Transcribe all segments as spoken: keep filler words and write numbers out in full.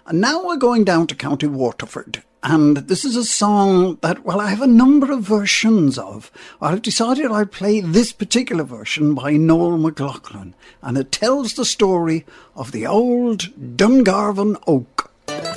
And now we're going down to County Waterford. And this is a song that, well, I have a number of versions of. I've decided I'd play this particular version by Noel McLaughlin. And it tells the story of the old Dungarvan oak.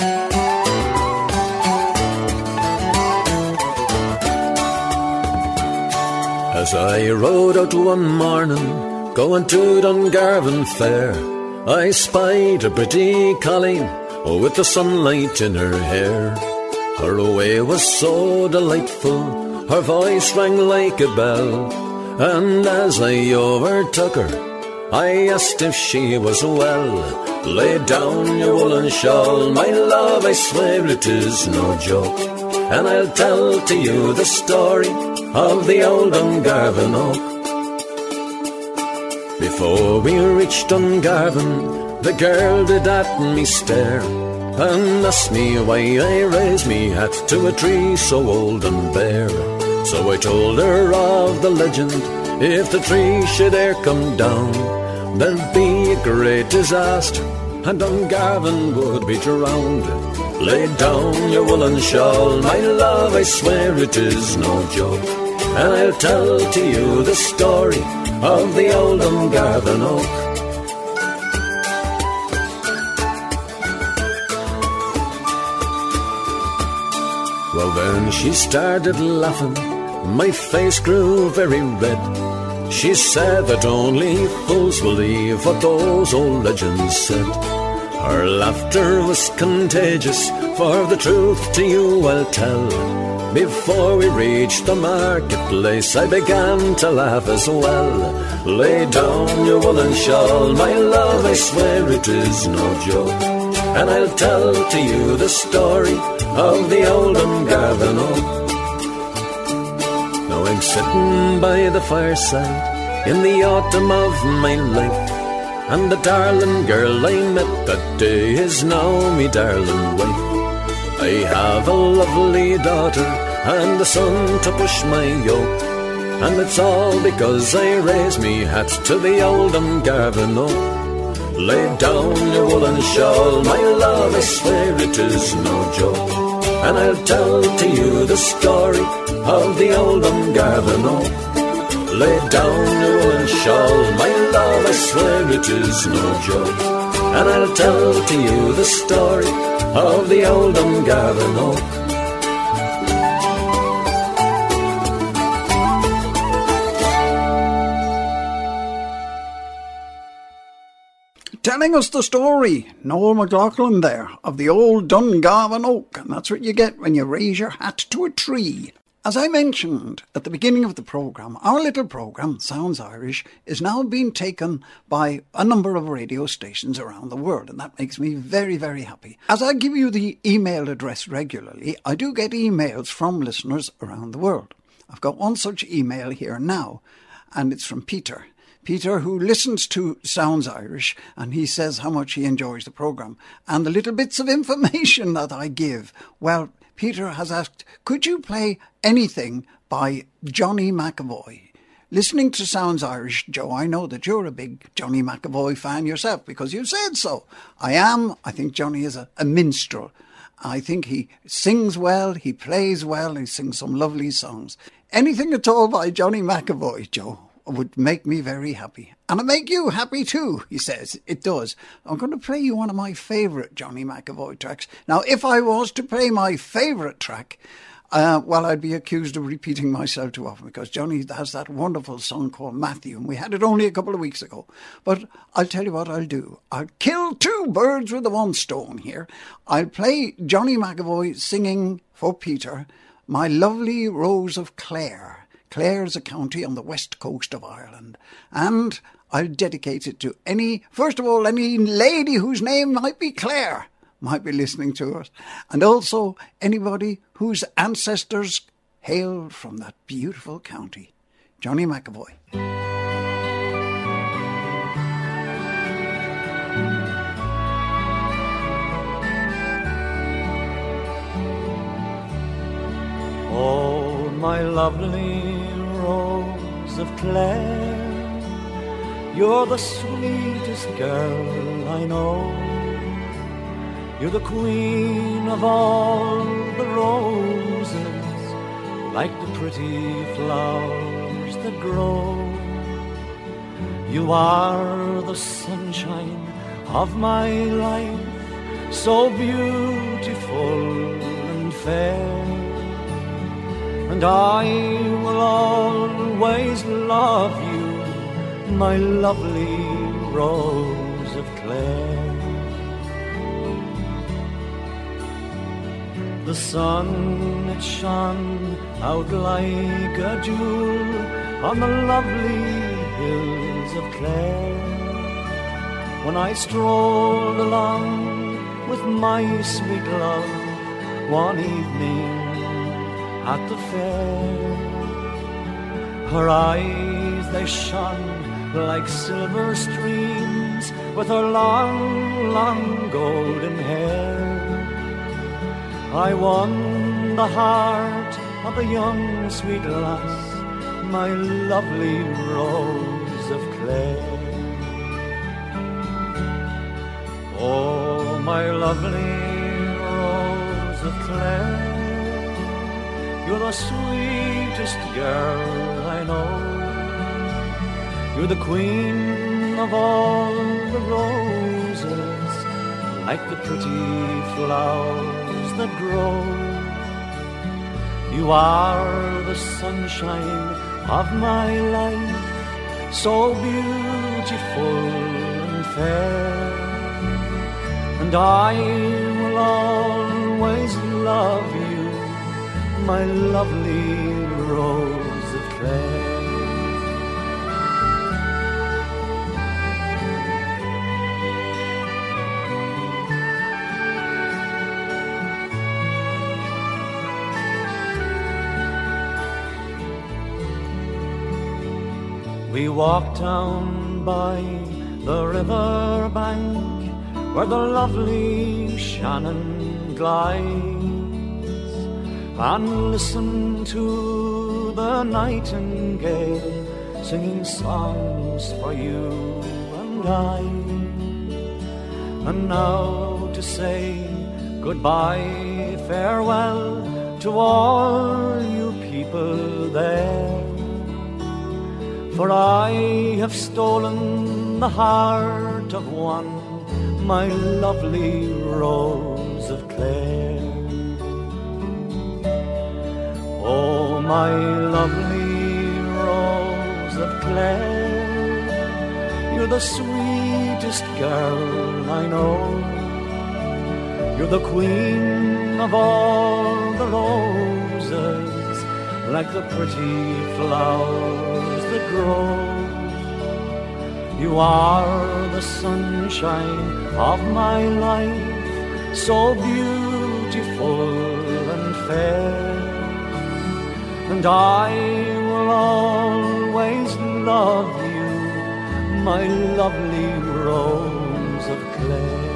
As I rode out one morning, going to Dungarvan fair, I spied a pretty colleen, oh, with the sunlight in her hair. Her way was so delightful, her voice rang like a bell, and as I overtook her, I asked if she was well. Lay down your woolen shawl, my love, I swear it is no joke, and I'll tell to you the story of the old Dungarvan oak. Before we reached Dungarvan, the girl did at me stare, and asked me why I raised me hat to a tree so old and bare. So I told her of the legend, if the tree should e'er come down, there'd be a great disaster, and Dungarvan would be drowned. Lay down your woolen shawl, my love, I swear it is no joke, and I'll tell to you the story of the old Dungarvan oak. Well, then she started laughing, my face grew very red. She said that only fools believe what those old legends said. Her laughter was contagious, for the truth to you I'll tell. Before we reached the marketplace, I began to laugh as well. Lay down your woolen shawl, my love, I swear it is no joke, and I'll tell to you the story of the old Dungarvan oak. Now I'm sitting by the fireside in the autumn of my life, and the darling girl I met that day is now me darling wife. I have a lovely daughter and a son to push my yoke, and it's all because I raise me hat to the old Dungarvan oak. Lay down your woolen shawl, my love, I swear it is no joke, and I'll tell to you the story of the old Dungarvan oak. Lay down your woolen shawl, my love, I swear it is no joke, and I'll tell to you the story of the old Dungarvan oak. Telling us the story, Noel McLaughlin there, of the old Dungarvan oak, and that's what you get when you raise your hat to a tree. As I mentioned at the beginning of the programme, our little programme, Sounds Irish, is now being taken by a number of radio stations around the world, and that makes me very, very happy. As I give you the email address regularly, I do get emails from listeners around the world. I've got one such email here now, and it's from Peter. Peter, who listens to Sounds Irish, and he says how much he enjoys the programme and the little bits of information that I give. Well, Peter has asked, could you play anything by Johnny McAvoy? Listening to Sounds Irish, Joe, I know that you're a big Johnny McAvoy fan yourself because you said so. I am. I think Johnny is a, a minstrel. I think he sings well, he plays well, he sings some lovely songs. Anything at all by Johnny McAvoy, Joe, would make me very happy. And it make you happy too, he says. It does. I'm going to play you one of my favourite Johnny McAvoy tracks. Now, if I was to play my favourite track, uh, well, I'd be accused of repeating myself too often, because Johnny has that wonderful song called Matthew, and we had it only a couple of weeks ago. But I'll tell you what I'll do. I'll kill two birds with the one stone here. I'll play Johnny McAvoy singing for Peter, My Lovely Rose of Clare. Clare's a county on the west coast of Ireland, and I'll dedicate it to any, first of all, any lady whose name might be Clare, might be listening to us, and also anybody whose ancestors hailed from that beautiful county. Johnny McAvoy. Oh, my lovely Rose of Clare, you're the sweetest girl I know. You're the queen of all the roses, like the pretty flowers that grow. You are the sunshine of my life, so beautiful and fair. And I will always love you, my lovely Rose of Clare. The sun, it shone out like a jewel on the lovely hills of Clare. When I strolled along with my sweet love one evening at the fair, her eyes, they shone like silver streams with her long, long golden hair. I won the heart of a young sweet lass, my lovely Rose of Clare. Oh, my lovely Rose of Clare, you're the sweetest girl I know. You're the queen of all the roses, like the pretty flowers that grow. You are the sunshine of my life, so beautiful and fair. And I will always love you, my lovely Rose of Clare. We walked down by the river bank where the lovely Shannon glides, and listened to the nightingale singing songs for you and I. And now to say goodbye, farewell to all you people there, for I have stolen the heart of one, my lovely Rose of Clare. Oh, my lovely Rose of Clare, you're the sweetest girl I know. You're the queen of all the roses, like the pretty flowers that grow. You are the sunshine of my life, so beautiful and fair. And I will always love you, my lovely Rose of Clare.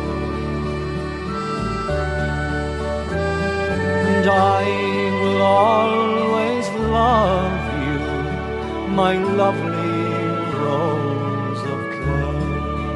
And I will always love you, my lovely Rose of Clare.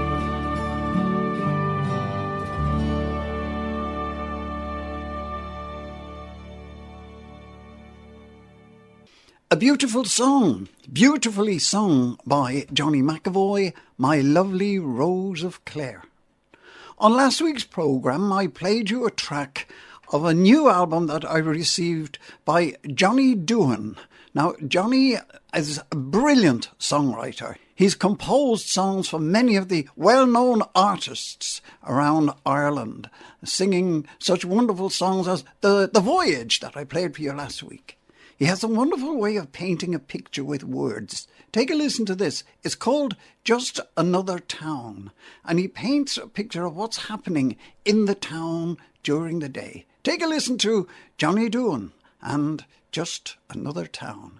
A beautiful song, beautifully sung by Johnny McAvoy, My Lovely Rose of Clare. On last week's programme, I played you a track of a new album that I received by Johnny Doohan. Now, Johnny is a brilliant songwriter. He's composed songs for many of the well-known artists around Ireland, singing such wonderful songs as The, the Voyage that I played for you last week. He has a wonderful way of painting a picture with words. Take a listen to this. It's called Just Another Town, and he paints a picture of what's happening in the town during the day. Take a listen to Johnny Doohan and Just Another Town.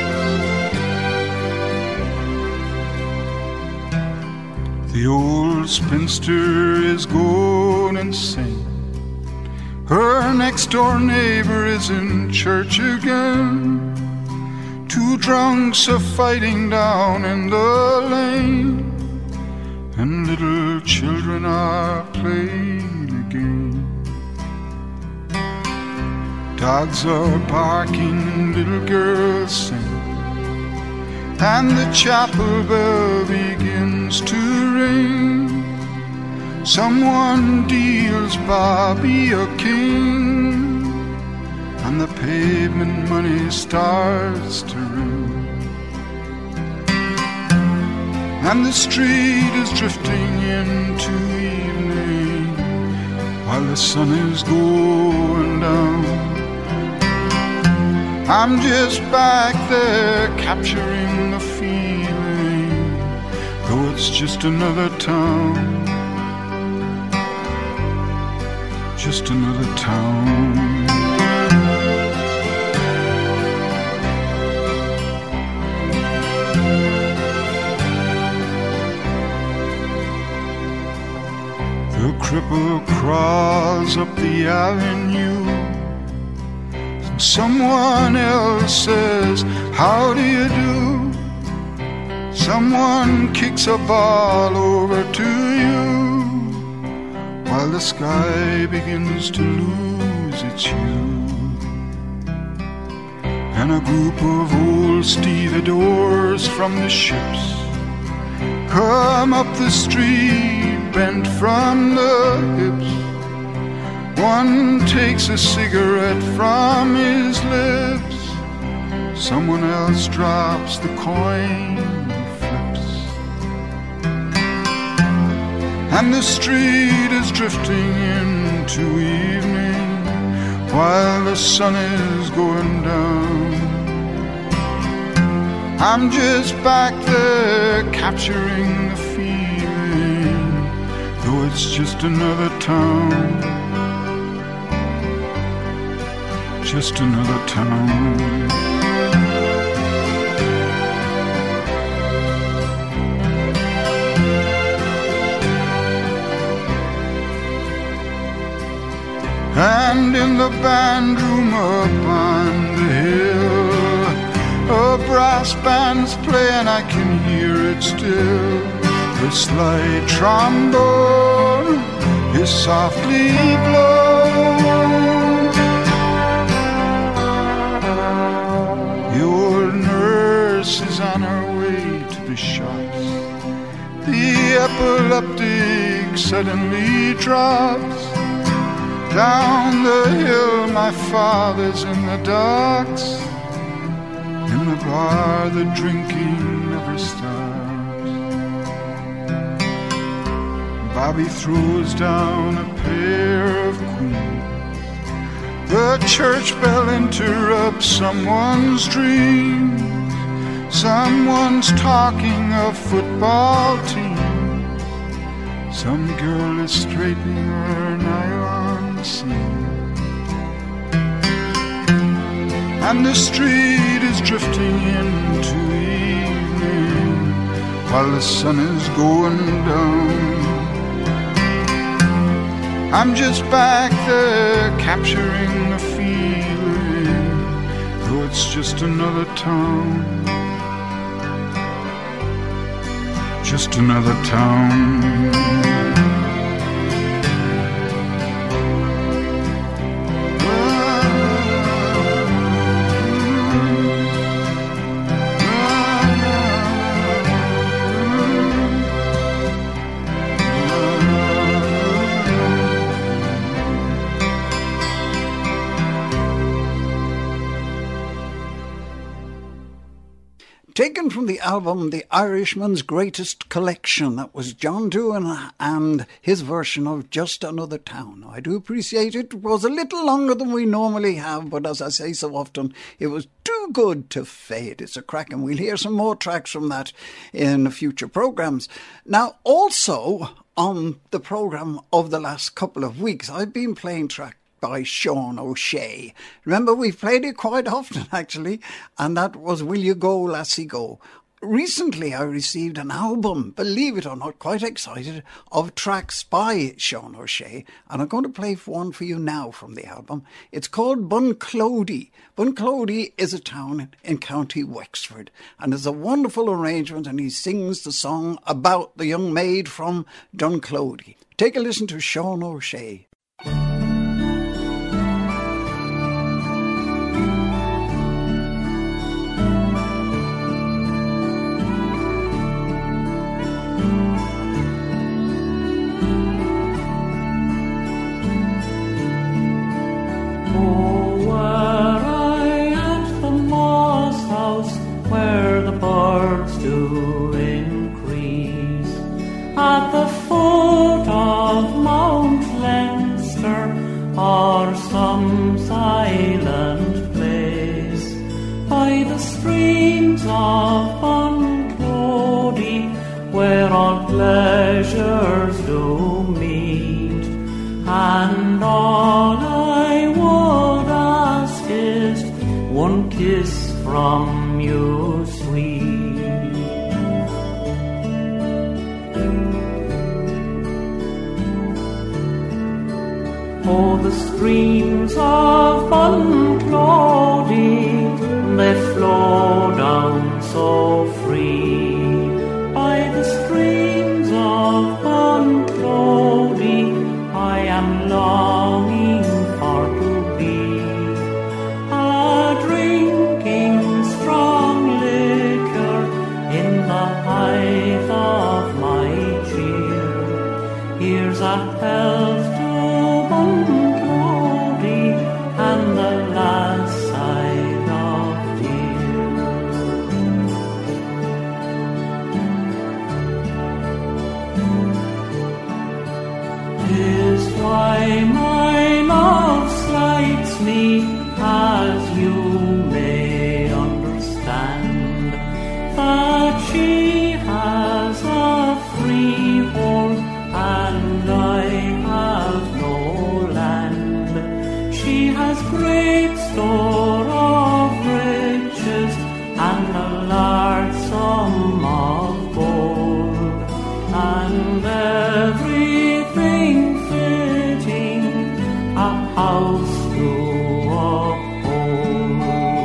The old spinster is going insane. Her next door neighbor is in church again. Two drunks are fighting down in the lane, and little children are playing a game. Dogs are barking and little girls sing, and the chapel bell begins to ring. Someone deals Bobby a king, and the pavement money starts to ring. And the street is drifting into evening while the sun is going down. I'm just back there capturing the feeling, though it's just another town, just another town. The cripple crawls up the avenue, and someone else says, how do you do? Someone kicks a ball over to you, while the sky begins to lose its hue. And a group of old stevedores from the ships come up the street, bent from the hips. One takes a cigarette from his lips, someone else drops the coin he flips. And the street is drifting into evening while the sun is going down. I'm just back there capturing the feeling, though it's just another town, just another town. And in the band room up on the hill, a brass band's playing, I can hear it still. The slide trombone is softly blown. Your nurse is on her way to the shops. The epileptic suddenly drops. Down the hill my father's in the docks. In the bar the drinking never stops. Bobby throws down a pair of queens. The church bell interrupts someone's dreams. Someone's talking of football teams. Some girl is straightening her nylon seam. And the street is drifting into evening while the sun is going down. I'm just back there capturing the feeling, though it's just another town, just another town. Taken from the album The Irishman's Greatest Collection. That was John Doohan and his version of Just Another Town. I do appreciate it. It was a little longer than we normally have, but as I say so often, it was too good to fade. It's a crack, and we'll hear some more tracks from that in future programmes. Now, also on the programme of the last couple of weeks, I've been playing tracks by Sean O'Shea. Remember, we've played it quite often, actually, and that was Will You Go, Lassie Go. recently I received an album, believe it or not, quite excited, of tracks by Sean O'Shea, and I'm going to play one for you now from the album. It's called Bunclody. Bunclody is a town in County Wexford, and it's a wonderful arrangement, and he sings the song about the young maid from Bunclody. Take a listen to Sean O'Shea. At the foot of Mount Leinster, or some silent place, by the streams of Bunclody, where all pleasures do meet, and all I would ask is one kiss from you, sweet. Oh, the streams of Bunclody, they flow down so free. By the streams of Bunclody, I am longing for to be, a drinking strong liquor in the height of my cheer. Here's a health to Bunclody and the lass I love dear. 'Tis why my love slights me, as you may understand, that she has a freehold and I have no land. She has great store of riches and a large sum of gold, and everything fitting a house to uphold.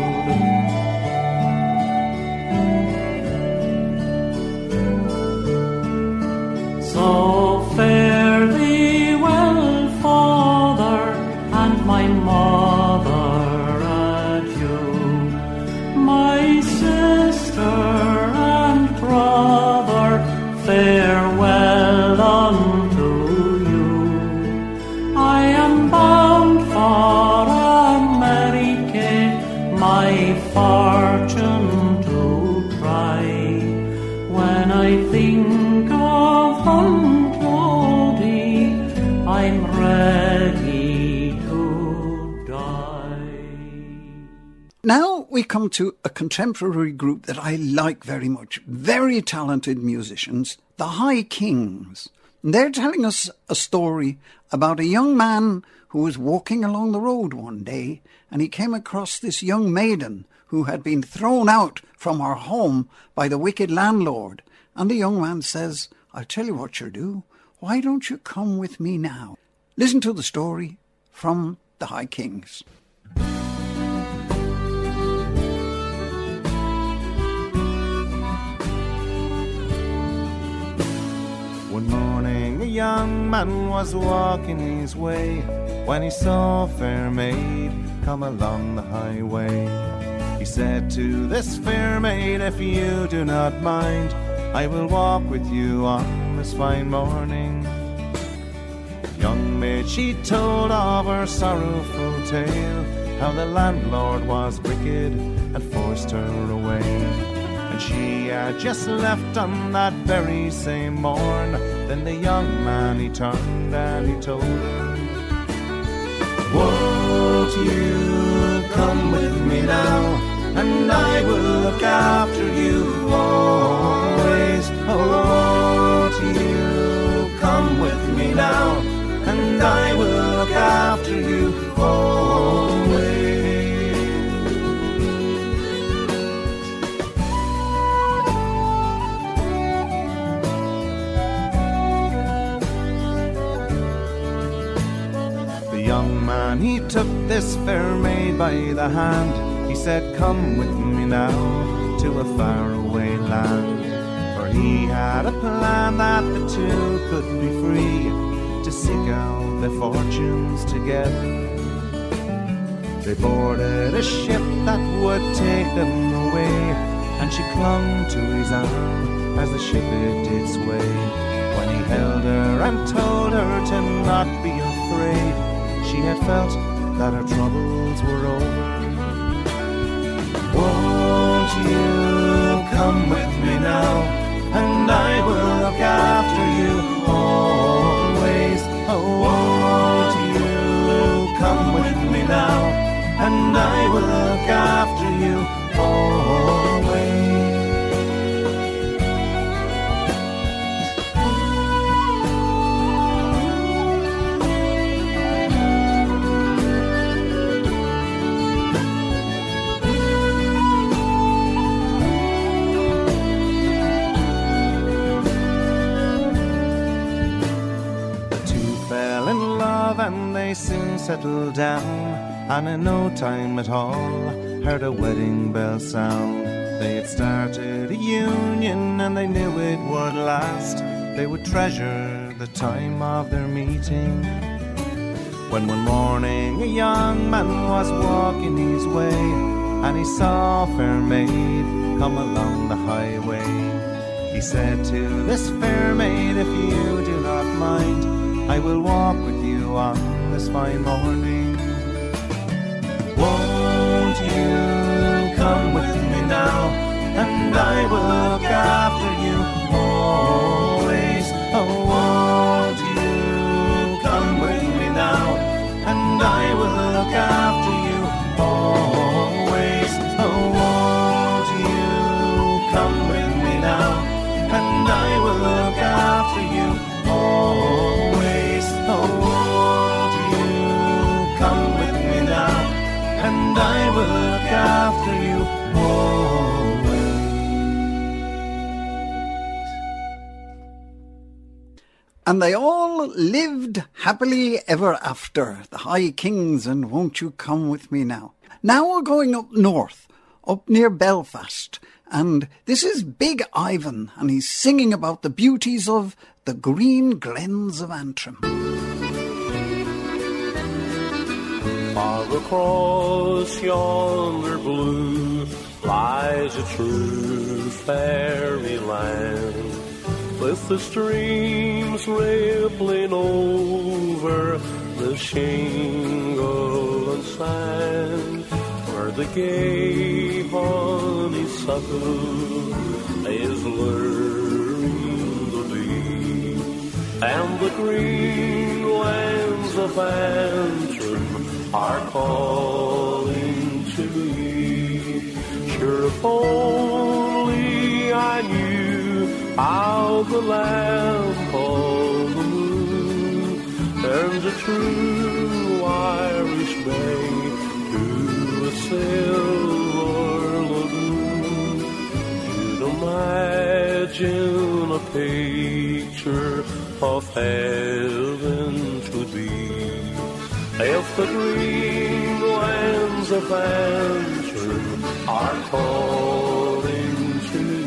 So fare thee well, Father, and my mother adieu. My sister and brother, farewell unto you. I am bound for America, my fortune to try. When I think of Bunclody, I'm ready to die. Now we come to a contemporary group that I like very much. Very talented musicians, the High Kings. And they're telling us a story about a young man who was walking along the road one day, and he came across this young maiden who had been thrown out from her home by the wicked landlord. And the young man says, I'll tell you what you'll do. Why don't you come with me now? Listen to the story from the High Kings. One morning a young man was walking his way, when he saw a fair maid come along the highway. He said to this fair maid, if you do not mind, I will walk with you on this fine morning. Young maid, she told of her sorrowful tale, how the landlord was wicked and forced her away. And she had just left on that very same morn. Then the young man, he turned and he told her, won't you come with me now, and I will look after you always. Oh, won't you come with me now, and I will look after you always. young man, he took this fair maid by the hand. He said, come with me now to a faraway land. For he had a plan that the two could be free to seek out their fortunes together. They boarded a ship that would take them away, and she clung to his arm as the ship it did sway. When he held her and told her to not be afraid, she had felt that her troubles were over. Won't you come with me now, and I will look after you always. Oh, won't you come with me now, and I will look after you always. And they soon settled down, and in no time at all heard a wedding bell sound. They had started a union, and they knew it would last. They would treasure the time of their meeting. When one morning a young man was walking his way, and he saw a fair maid come along the highway. He said to this fair maid, if you do not mind, I will walk with you on this fine morning. Won't you come with me now, and I will look after you always. Oh, won't you come with me now, and I will look after you always. Oh, won't you come with me now, and I will look after you always. Oh, won't you come with me now, and I will look after you always. And they all lived happily ever after, the High Kings and Won't You Come With Me Now. Now we're going up north, up near Belfast, and this is Big Ivan, and he's singing about the beauties of the green glens of Antrim. Far across yonder blue lies a true fairyland, with the streams rippling over the shingle and sand, where the gay honeysuckle is luring the bee, and the green lands of Antrim are calling to me. Sure, if only I knew how the lamp of the moon turns a true Irish bay to a silver lagoon, you'd imagine a picture of heaven to be, if the green lands of Antrim are calling to me.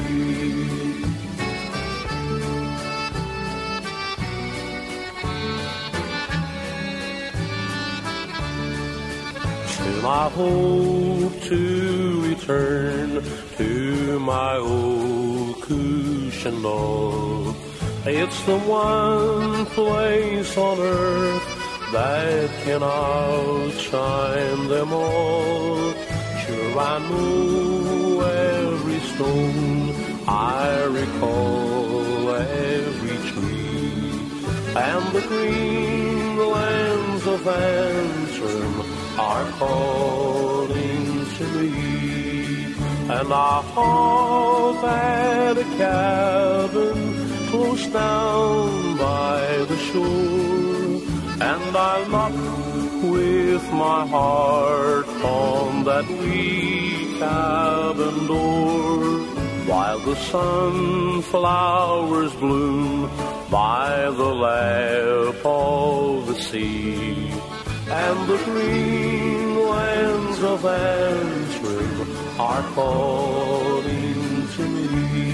Still I hope to return to my old Cushion. It's the one place on earth that can outshine them all. Sure, I know every stone, I recall every tree, and the green lands of Antrim are calling to me. And I halt at a cabin close down by the shore, and I knock with my heart on that wee cabin door, while the sunflowers bloom by the lap of the sea, and the green lands of Antrim are calling to me.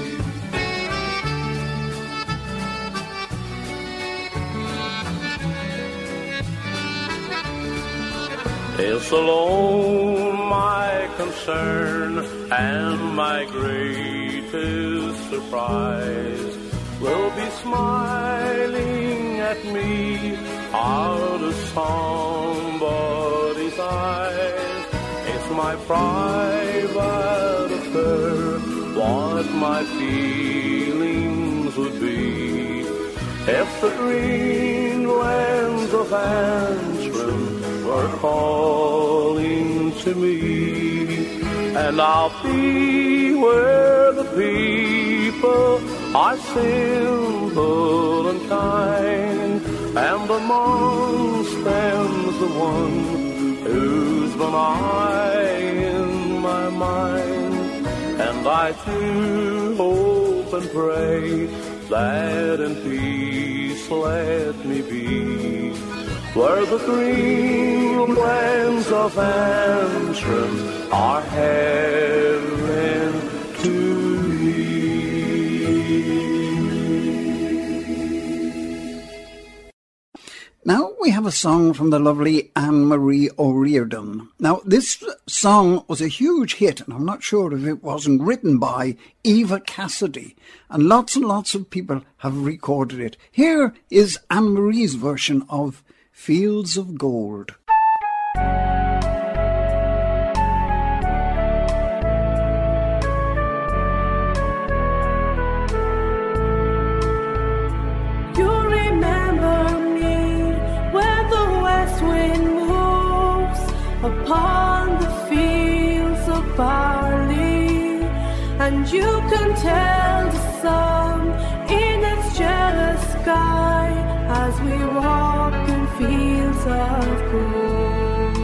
It's alone my concern and my greatest surprise will be smiling at me out of somebody's eyes. It's my private affair what my feelings would be if the green lands of Antrim were calling to me. And I'll be where the people are simple and kind, and amongst them's the one who's been in my mind. And I too hope and pray that in peace let me be where the green lands of Antrim are heaven to me. Now we have a song from the lovely Anne-Marie O'Riordan. Now this song was a huge hit, and I'm not sure if it wasn't written by Eva Cassidy, and lots and lots of people have recorded it. Here is Anne-Marie's version of Fields of Gold. You remember me when the west wind moves upon the fields of barley, and you can tell the sun in its jealous sky as we walk in fields of gold.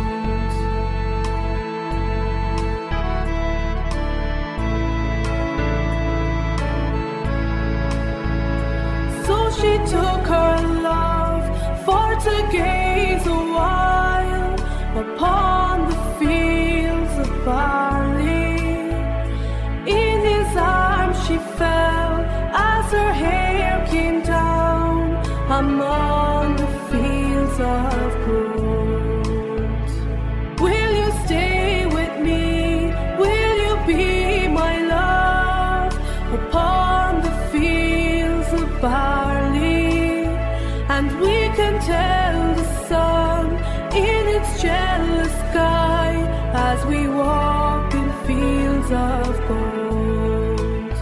So she took her love for to gaze a while upon the fields of barley. In his arms she fell as her hair came down among the fields of gold. Will you stay with me? Will you be my love upon the fields of barley? And we can tell the sun in its jealous sky as we walk in fields of gold.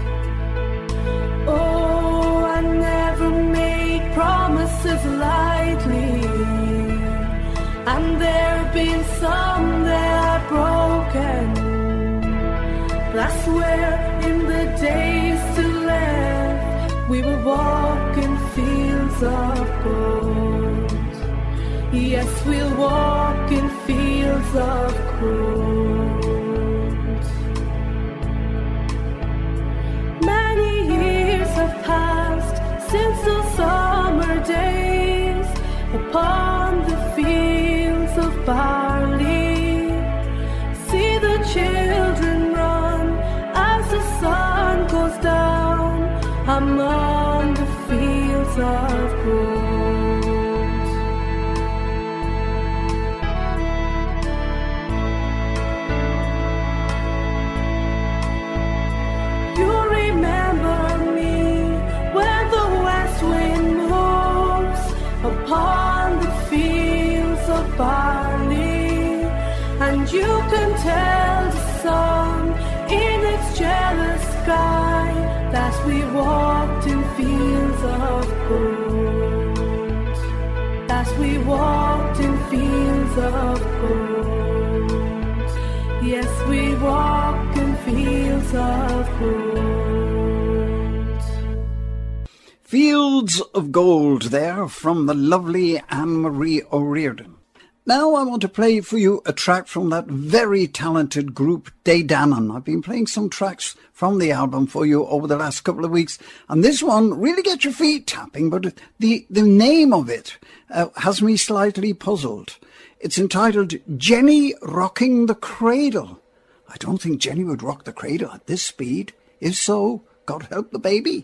Oh, I never made promises lightly, and there have been some that are broken. But I swear in the days to left we will walk in fields of gold. Yes, we'll walk in fields of gold. Many years have passed since those summer days upon the fields of barley. See the children run as the sun goes down among the fields of gold. You remember me when the west wind moves upon the fields of barley, and you can tell the sun in its jealous sky that we walked in fields of gold, that we walked in fields of gold. Yes, we walk in fields of gold. Fields of Gold there from the lovely Anne-Marie O'Riordan. Now I want to play for you a track from that very talented group Daydanon. I've been playing some tracks from the album for you over the last couple of weeks, and this one really gets your feet tapping, but the, the name of it uh, has me slightly puzzled. It's entitled Jenny Rocking the Cradle. I don't think Jenny would rock the cradle at this speed. If so, God help the baby.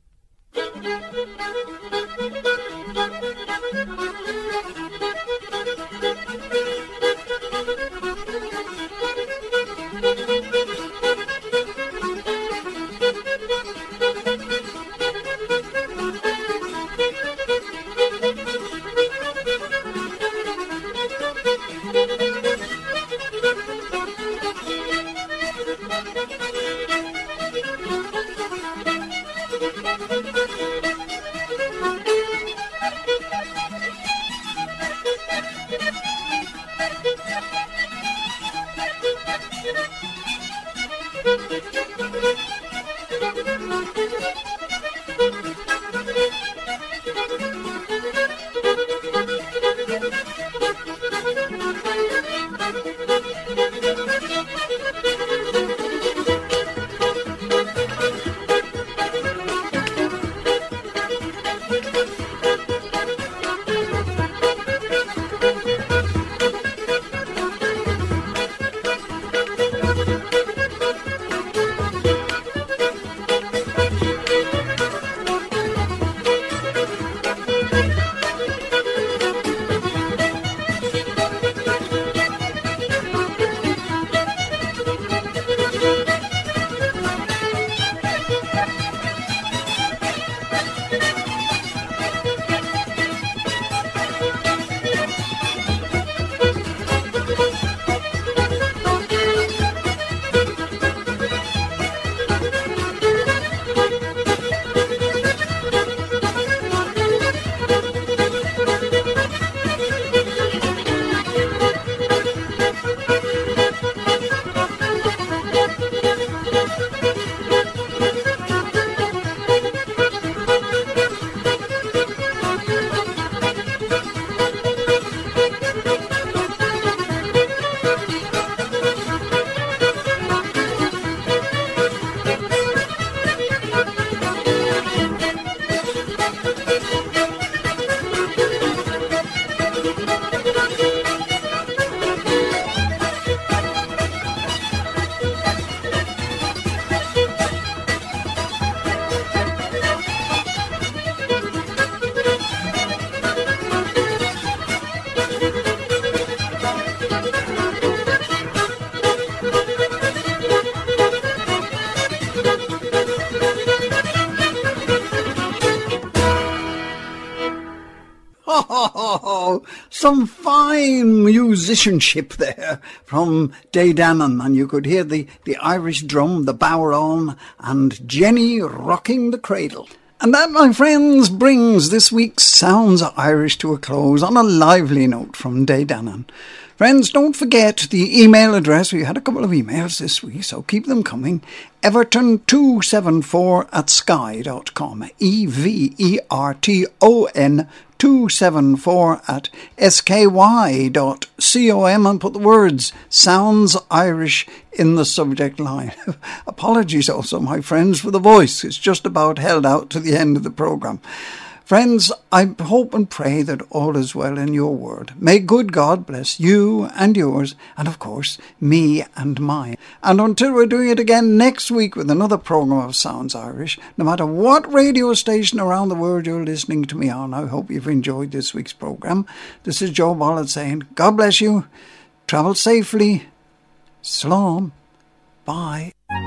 Oh, some fine musicianship there from Daydanon, and you could hear the, the Irish drum, the bodhrán, and Jenny rocking the cradle. And that, my friends, brings this week's Sounds Irish to a close on a lively note from Daydanon. Friends, don't forget the email address. We had a couple of emails this week, so keep them coming. Everton two seven four at sky dot com. E V E R T O N two seven four at S K Y dot com, and put the words Sounds Irish in the subject line. Apologies also, my friends, for the voice. It's just about held out to the end of the programme. Friends, I hope and pray that all is well in your world. May good God bless you and yours, and of course, me and mine. And until we're doing it again next week with another programme of Sounds Irish, no matter what radio station around the world you're listening to me on, I hope you've enjoyed this week's programme. This is Joe Bollett saying, God bless you, travel safely, Slán, bye.